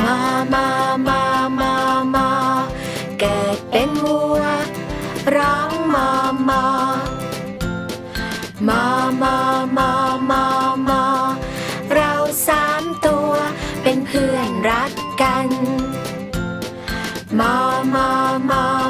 มามามามามาเกิดเป็นวัวร้องมอมอมามามามามาเรา3 ตัวเป็นเพื่อนรักกันมามามา